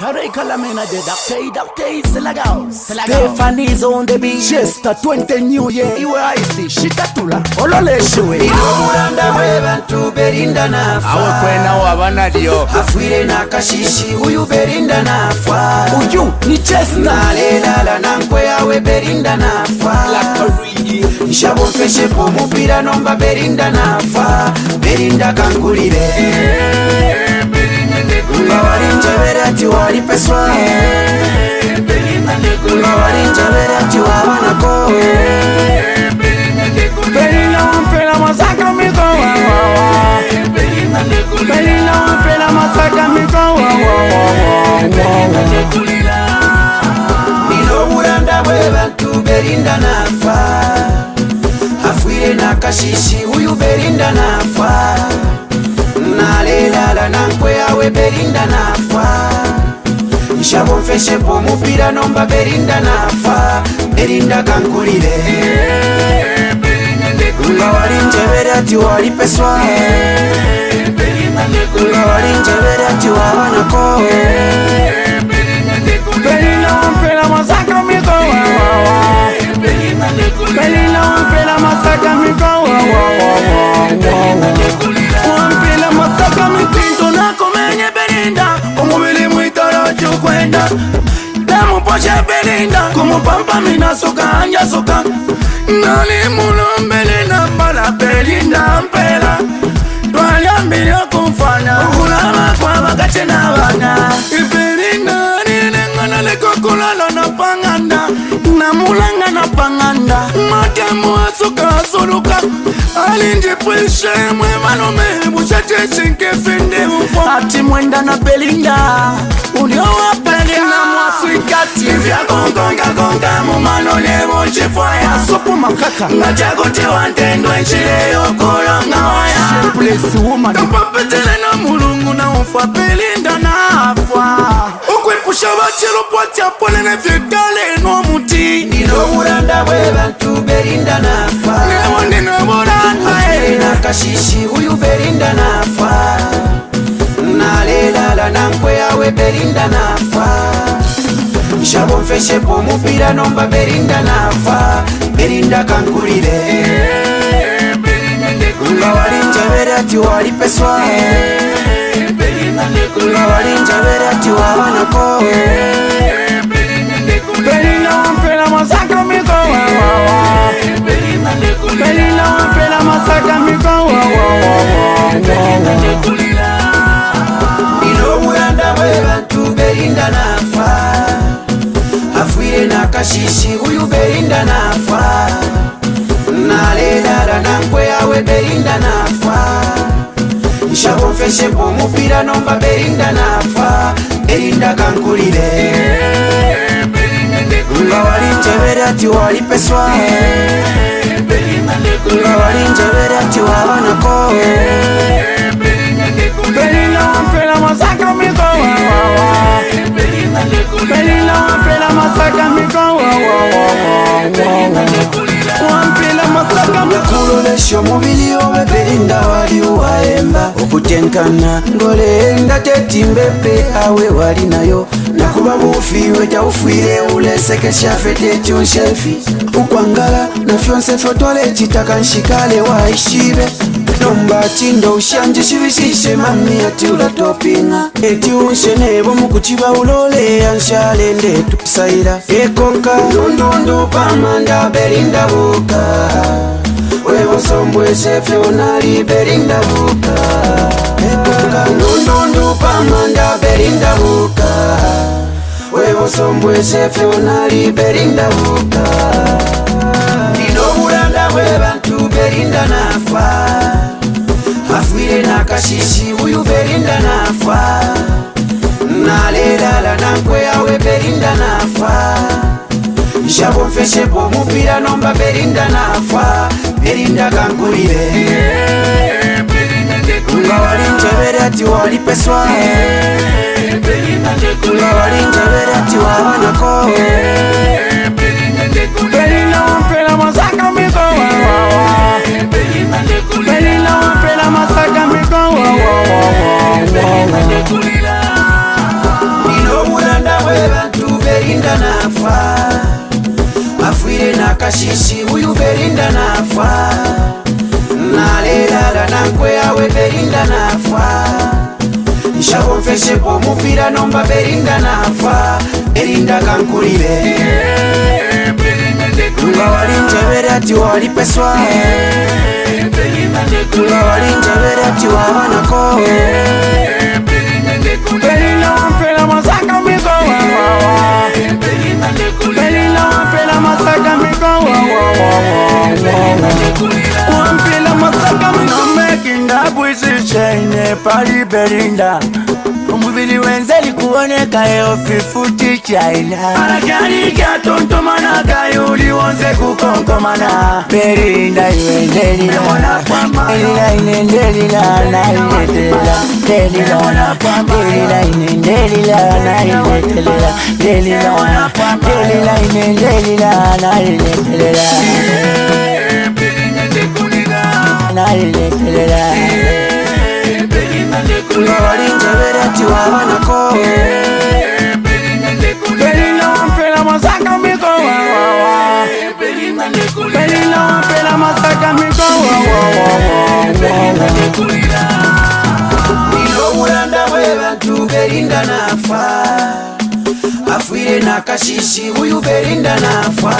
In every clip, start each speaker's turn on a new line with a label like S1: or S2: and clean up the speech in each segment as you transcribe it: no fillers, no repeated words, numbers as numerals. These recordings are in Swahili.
S1: Tare Kalamena de Doctor Selagao.
S2: Stephanie's on the beat.
S1: Chester 20 New Year. Iwe Icy Shitatula. Olole Shwe.
S3: Ilomuranda webantu berinda nafa.
S2: Awe kwena wabana dio.
S3: Afwire na kashishi huyu berinda nafa.
S1: Uyu ni Chester.
S3: Nalela nankwe yawe berinda nafa. Nshabo mfeshe po mupira nomba berinda nafa. Berinda kangulire. Ngawarinja berati wali peswa. Ngawarinja berati wabanako.
S2: Berinda wampela masaka miko. Berinda wampela masaka miko.
S3: Ilomuranda webantu berinda nafa. Afwire na kashishi huyu berinda nafa. Nalela nankwe yawe berinda nafa. Nshabo mfeshe po mupira nomba berinda nafa. Berinda kankulire. Ngawarinja berati wali peswa. Ngawarinja berati wabanako.
S2: Berinda wampela masaka miko. Berinda wampela masaka miko. Wampela masaka mipinto na komenye berinda. Umubili mwitara chukwenda. Demu poshe berinda. Kumupampa mina soka anja soka. Nani mulombele na mbala berinda mpela. Twaliambile kumfana. Ulama kwa wakache na wana. Berinda nilengana leko kulala na panganda. Na mulanga na panganda. Matemu asuka asuluka. Alinje pweshe mwe manome. Buchache chinke fende ufo. Ati mwenda na belinda. Uliowa belinda. Na mwasuikati. Vya kongonga konga mumano levo chifwaya.
S1: Sopo makaka.
S3: Ngachagote wantendo enchile yokolonga waya.
S1: Place woman.
S3: Kapapetele na mulungu na ufa belinda na afwa. Ukwepusha wachelo pwati apole ne vyekale no muti. Ilomuranda webantu berinda nafa.
S2: Newande na boranda.
S3: Afire na kashishi huyu berinda nafa. Nalela nankwe yawe berinda nafa. Nshabo mfeshe po mupira nomba berinda nafa. Berinda kankulire. Ngawarinja berati wali peswa. Ngawarinja berati wabanako.
S2: Berinda wampela masaka miko. Berinda wampela masaka miko.
S3: Ilomuranda webantu berinda nafa. Afwire na kashishi huyu berinda nafa. Nalela nankwe yawe berinda nafa. Nshabo mfeshe po mupira nomba berinda nafa. Berinda kankulire. Ngawarinja berati wali peswa. Ngawarinja berati wabanako.
S2: Berinda wampela masaka miko. Berinda wampela masaka miko. Wampela masaka miko.
S3: Nakulolesho mubili owe berinda wali uwaemba. Okutenkana ngole enda tetimbepe awe wali nayo. Nakuba bufiwe taufwire uleseke shafete chonshelfi. Ukwangala na fyonse fotole chitaka nshikale waishibe. Nomba chindo ushanje shibishishe mami ati ulatopinga. Eti unshe nebo mukuchiba ulole ya nshale ndetu saira. Ekonka ndundundu pamanda berinda buka. Wewo sombwe shefe unali berinda buka. Ekonka ndundundu pamanda berinda buka. Wewo sombwe shefe unali berinda buka. Ilomuranda webantu berinda nafa. Afwire na kashishi huyu berinda nafa. Nalela nankwe yawe berinda nafa. Nshabo mfeshe po mupira nomba berinda nafa. Berinda kankulire. Ngawarinja berati wali peswa. Ngawarinja berati wabanako.
S2: Berinda wampela masaka miko. Berinda wampela masaka miko.
S3: Ilomuranda kashishi huyu Belinda nafa nalela nankwe awe Belinda nafa nshabomfeshe po mupira nomba Belinda nafa Belinda kankulile nga walinjebere ati walipeswa nga walinjebere ati wabanako
S2: Belinda wampela masaka miko Belinda wampela masaka miko wampela masaka miko mekinda bwisi shene pali Belinda umubili wenzeli kuoneka eo fifuti China Anakani kia tontomana kayuli wonze kukonkomana Belinda yuendelila Belinda inendelila na inetelela Belinda inendelila na inetelela Belinda inendelila na inetelela na inetelela
S3: nga walinjebere ati wabanako
S2: Belinda wampela masaka miko Belinda wampela masaka miko
S3: Nilowulanda bwebantu Belinda nafa afuire nakashishi huyu Belinda nafa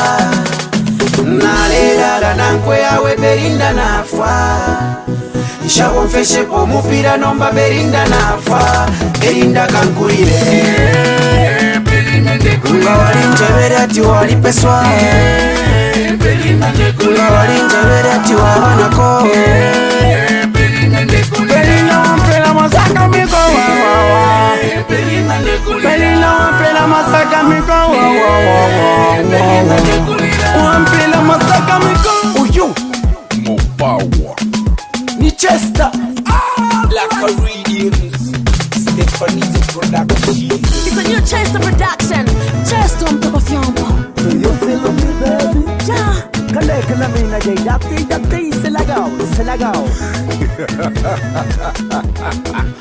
S3: nalela nankwe awe Belinda nafa nshabomfeshe po mupira nomba Belinda nafa Belinda kankulile nga walinjebere ati walipeswa nga walinjebere ati wabanako
S2: Belinda wampela masaka miko Belinda wampela masaka miko wampela masaka miko uyu
S1: More power.
S2: ni Chester
S1: Black Caribbeans. Stephanie's production.
S4: It's a new Chester production. Chester on top of yambo.
S2: You feel me baby
S4: Yeah.
S2: Kala mina jay dakti dakti selagao